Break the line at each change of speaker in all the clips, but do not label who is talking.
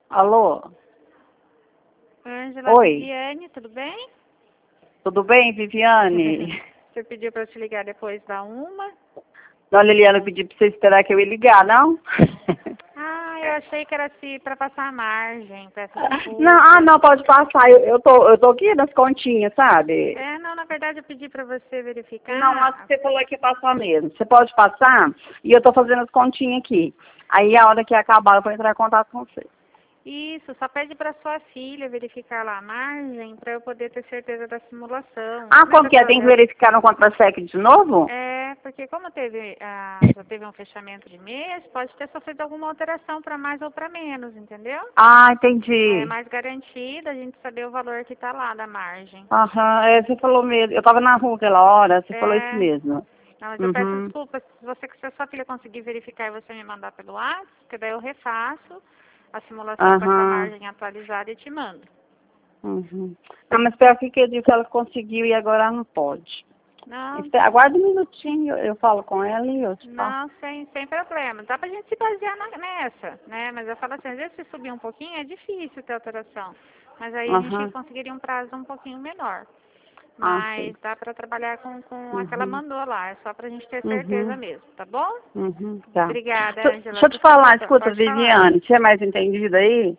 Alô?
Ângela,
Oi,
Viviane, tudo bem?
tudo bem, Viviane?
Você pediu para eu te ligar depois da 1.
Dona Liliana pediu pra você esperar que eu ia ligar, não?
Ah, eu achei que era para passar a margem, peço
Não,
desculpa.
não, pode passar. Eu tô aqui nas continhas, sabe?
Não, na verdade eu pedi para você
Não, acho que
verificar.
você falou que ia passar mesmo. Você pode passar e eu tô fazendo as continhas aqui. Aí a hora que acabar eu vou entrar em contato com você.
Isso, só pede para sua filha verificar lá a margem para eu poder ter certeza da simulação.
Ah,
Como é que
como
a
que é?
senhora
Tem que
deu?
verificar no contra-cheque de novo?
Porque como já teve um fechamento de mês, pode ter sofrido alguma alteração para mais ou para menos, entendeu?
Ah,
Aí é
entendi.
mais garantido a gente saber o valor que está lá da margem.
Aham, você falou mesmo. Eu tava na rua aquela hora, você falou isso
É,
mesmo.
não, mas eu peço
Uhum,
desculpas se a sua filha conseguir verificar e você me mandar pelo WhatsApp, porque daí eu refaço a simulação com essa
aham.
margem atualizada e te mando.
Uhum. Não, mas pior que eu disse que ela conseguiu e agora ela não pode.
Não,
Aguarda um minutinho, eu falo com ela e eu te falo.
não, sem problema. Dá pra gente se basear nessa, né? Mas eu falo assim, às vezes se subir um pouquinho é difícil ter alteração. Mas aí a gente
Aham.
conseguiria um prazo um pouquinho menor.
Ah, sim.
Mas dá pra trabalhar com a que ela
Uhum.
mandou lá. É só pra gente ter certeza
Uhum.
mesmo, tá bom?
Uhum. Tá.
Obrigada,
Deixa
Ângela.
eu te falar,
Desculpa,
escuta,
pode falar.
Viviane, você é mais entendida aí?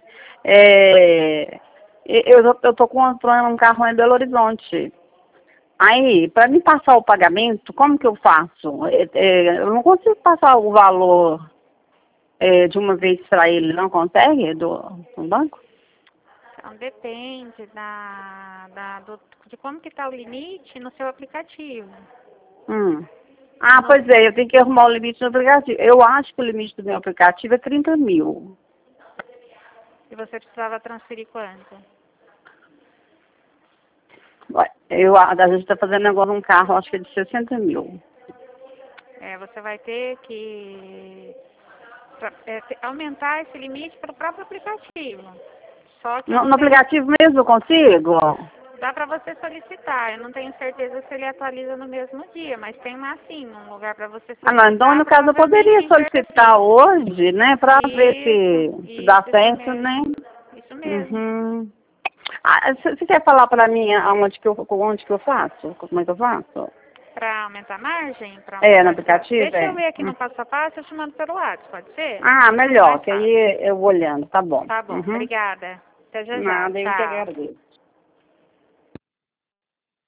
Eu tô comprando um carro em Belo Horizonte. Aí, para me passar o pagamento, como que eu faço? Eu não consigo passar o valor de uma vez para ele, não consegue? Do banco?
Então, depende de como que está o limite no seu aplicativo.
Hum. Ah,
No-
pois é, eu tenho que arrumar o limite no aplicativo. Eu acho que o limite do meu aplicativo é 30 mil.
e você precisava transferir quanto?
A gente está fazendo agora um carro, acho que é de 60 mil.
Você vai ter que aumentar esse limite para o próprio aplicativo. Só que eu
No
não tenho.
aplicativo mesmo eu consigo?
Dá para você solicitar. Eu não tenho certeza se ele atualiza no mesmo dia, mas tem lá sim um lugar para você
Ah, não, então
solicitar,
no caso eu poderia
provavelmente em
solicitar
perfil.
hoje, né, para ver se dá
Isso
certo, né?
mesmo. Isso mesmo.
Uhum. Ah, você quer falar para mim onde que eu faço? Como é que eu faço?
Para aumentar a margem, para
No
aumentar essa.
aplicativo,
Deixa eu
é?
ver aqui no passo a passo, eu te mando pelo WhatsApp, pode ser?
Ah,
Fica
melhor,
mais
que
fácil.
aí eu vou olhando, tá bom.
Tá bom,
Uhum.
obrigada. Até já já.
Nada, eu que
Tchau.
agradeço.